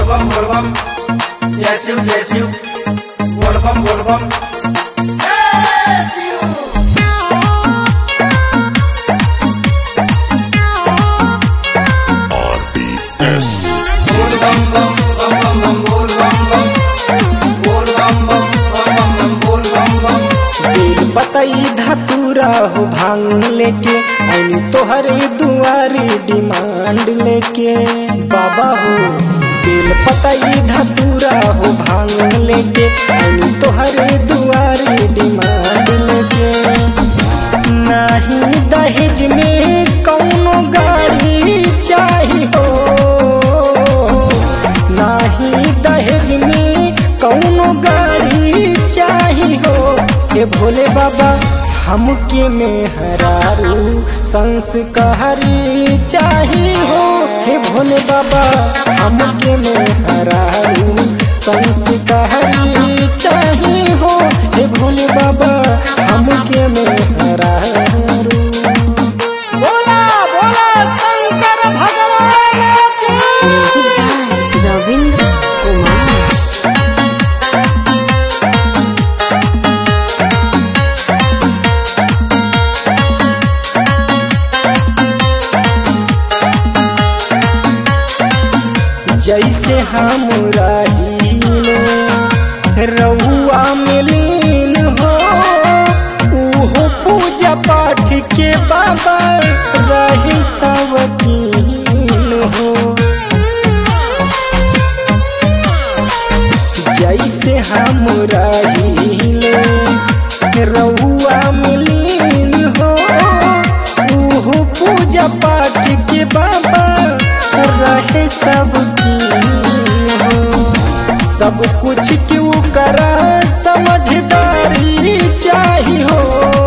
बोलबम जय शिव जय शिव बोलबम जय शिव। RBS बोल बम बम बम बम बोल बम बम बोल बम बम बोल बम बम। बेल पतई धतूरा हो भांग लेके आईनी तोहरे दुआरी डिमांड लेके बाबा हो। बेल पतई धतूरा हो भांग लेके आईनी तोहरे दुआरी डिमांड लेके। नहीं दहेज में कौनो गाड़ी चाही हो, नहीं दहेज में कौनो गाड़ी चाही हो। हे भोले बाबा हमके में हरारू संस्कारी चाही हो। हे भोले बाबा हमके में हरारू संस्कारी चाही हो। हे भोले बाबा हमके में हरारू। बोला बोला शंकर भगवान के। रविंद्र कुमार। जैसे हम रहीले रउआ में लीन हो, उहो पूजा पाठ के बाबा रही सवकीन हो। जैसे हम रहीले रउआ में लीन हो, उहो पूजा पाठ के बाबा रहे सब सब कुछ क्यों करा समझदारी चाही हो।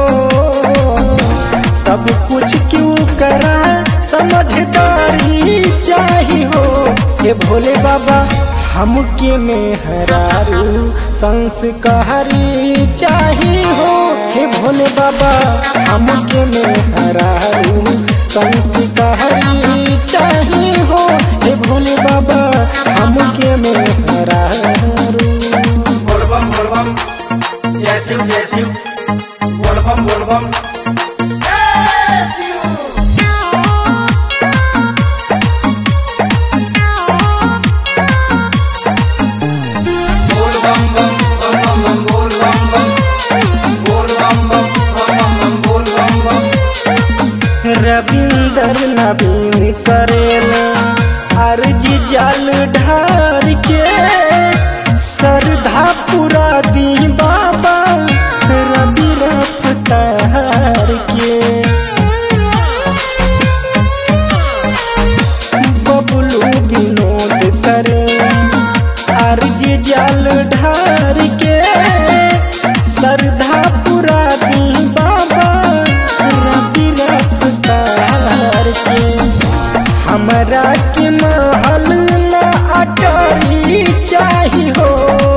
सब कुछ क्यों करा समझदारी चाही हो। हे भोले बाबा हमके में हरारू संस्कारी चाही हो। हे भोले बाबा हमके में हरारू संस्कारी चाही हो। हे भोले बाबा हमके में हरारू। बोलबम जय शिव बोलबम जय शिव। बोल बम बम बोल बम बम बोल बम बम बोल बम बम। रविंदर नवीन करेले अर्जी जल ढार के। श्रद्धा पूरा दी बाबा रवि रफ्तार के। बबलू विनोद करे अर्जी जल ढार के। श्रद्धा पूरा दी बाबा रवि रफ्तार के। हमरा के महल न अटारी चाही हो,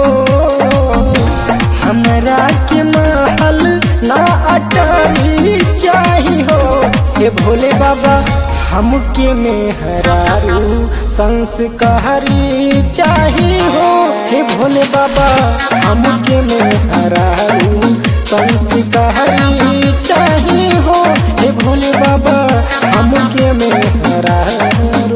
हमरा के महल न अटारी चाही हो। हे भोले बाबा हमके में हरारू संस्कारी चाही हो। हे भोले बाबा हमके में हरारू संस्कारी चाही हो। हे भोले बाबा हमके में हरारू।